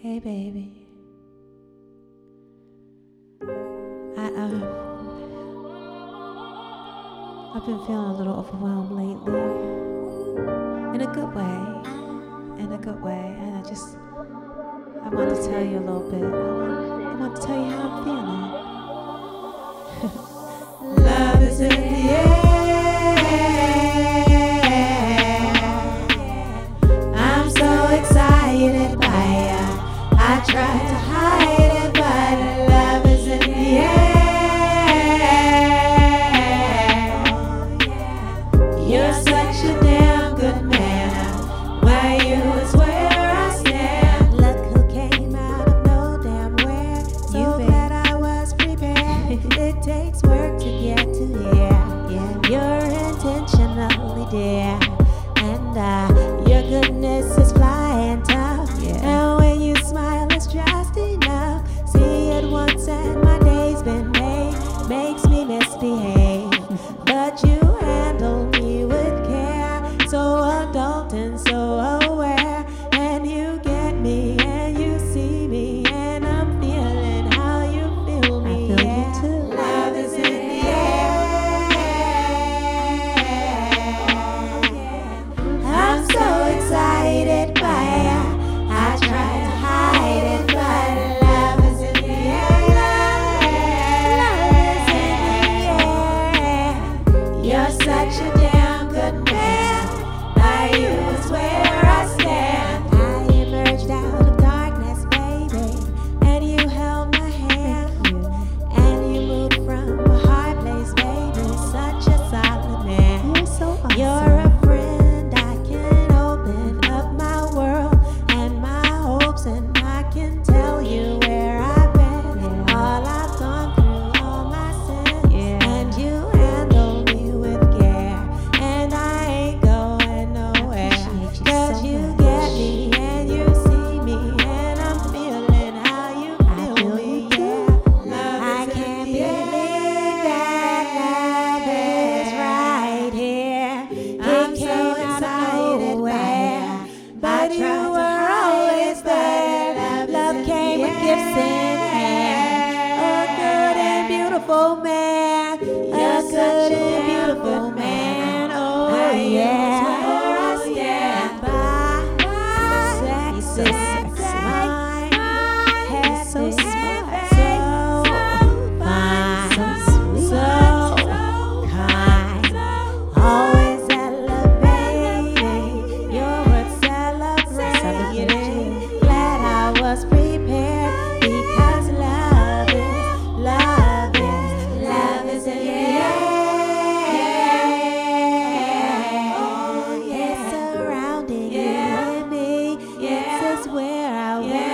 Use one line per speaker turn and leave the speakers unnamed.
Hey baby, I I've been feeling a little overwhelmed lately, in a good way, and I want to tell you a little bit. I want to tell you how I'm feeling. Love is in the air. I'm so excited by ya. I tried to hide it, but love is in the air. You're such a damn good man. Where you is where I stand. Look who came out of no damn where. So glad I was prepared. It takes work to get to here. You're intentionally there, and your goodness is flying tough. And when you smile, it's just enough. See it once and my day's been made. Makes me misbehave, but you handle me with care. So adult and so aware, and you get me and you see me, and I'm feeling how you feel me. I feel you too. Love is in the air. I'm so excited by ya. I try to hide it, but love is in the air. You're such a damn good man. By you is where I stand. I emerged out of darkness, baby, and you held my hand, and you moved from a hard place, baby. Such a solid man. You're so awesome. You're a friend. I can open up my world and my hopes, and I can tell you where I've been, all I've gone through, all my sins, and you handle me with care, and I ain't going nowhere, 'cause you get me and you see me, and I'm feeling how you feel me, I can't believe that love is right here. It came out of nowhere, but you were always there. Love came with gifts in hand. A good and beautiful man. A good and beautiful man. Oh yeah. Sexy, sexy mind. He's so smart, so fine, so kind. Always elevating. You're worth celebrating. Glad I was prepared, because love is in the air. It's surrounding you and me. This is where I want